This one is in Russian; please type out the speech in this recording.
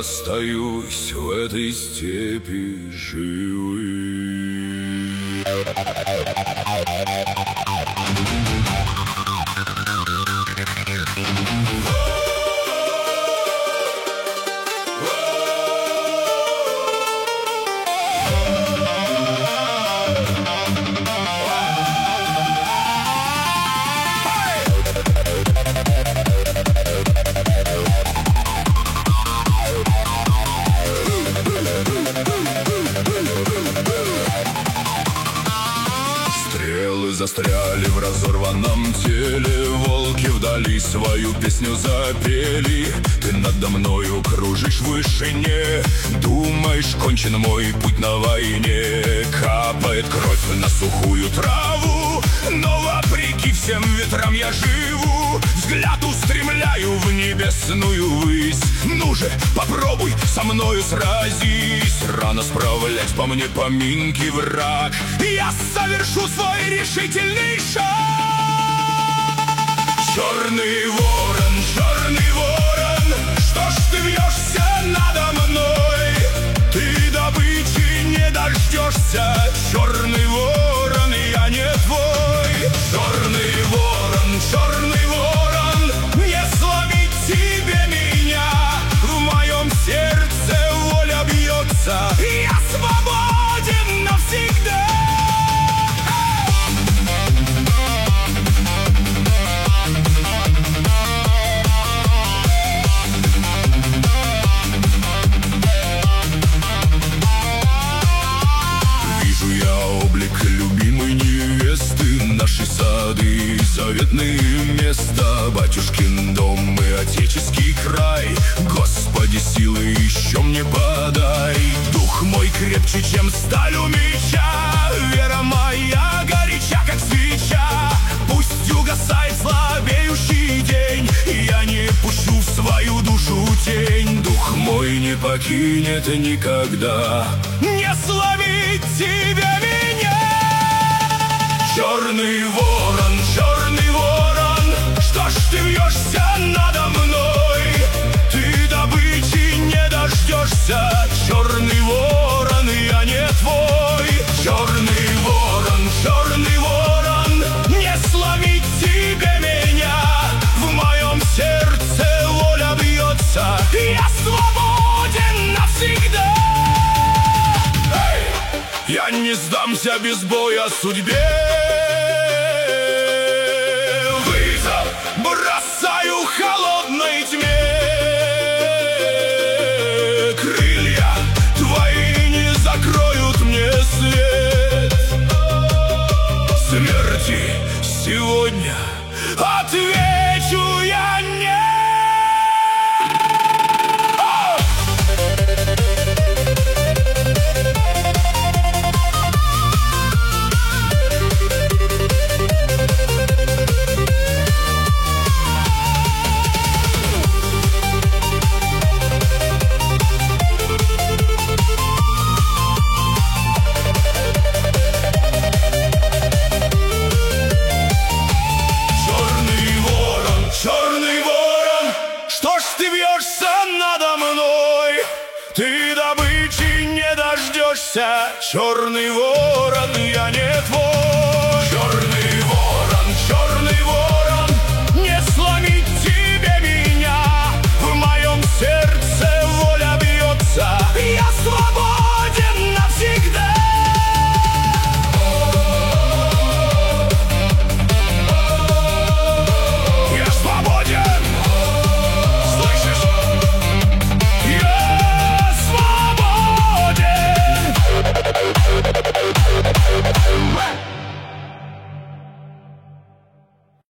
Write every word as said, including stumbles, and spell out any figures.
остаюсь в этой степи живым. Застряли в разорванном теле, волки вдали свою песню запели. Ты надо мною кружишь в вышине, думаешь, кончен мой путь на войне. Капает кровь на сухую траву, но вопреки всем ветрам я живу. Взгляд устремляю в небесную высь. Ну же, попробуй со мною сразись. Рано справлять по мне поминки, враг. Я совершу свой решительный шаг. Черный ворон, черный ворон, что ж ты вьешься надо мной? Ты добычи не дождешься. Черный ворон, я не твой. Черный ворон, черный ворон, не сломить тебе меня. В моем сердце воля бьется, я свободен навсегда. Наши сады, заветные места, батюшкин дом и отеческий край. Господи, силы еще мне подай. Дух мой крепче, чем сталь у меча. Вера моя горяча, как свеча. Пусть угасает слабеющий день, я не пущу в свою душу тень. Дух мой не покинет никогда. Не сломить тебя меня. Черный ворон, черный ворон, что ж ты вьешься надо мной? Ты добычи не дождешься. Черный ворон, я не твой. Черный ворон, черный ворон, не сломить тебе меня. В моем сердце воля бьется, я свободен навсегда. Я не сдамся без боя судьбе. Вызов бросаю холодной тьме. Крылья твои не закроют мне свет. Смерти сегодня отвечу я нет. Ты добычи не дождешься. Черный ворон, я не твой.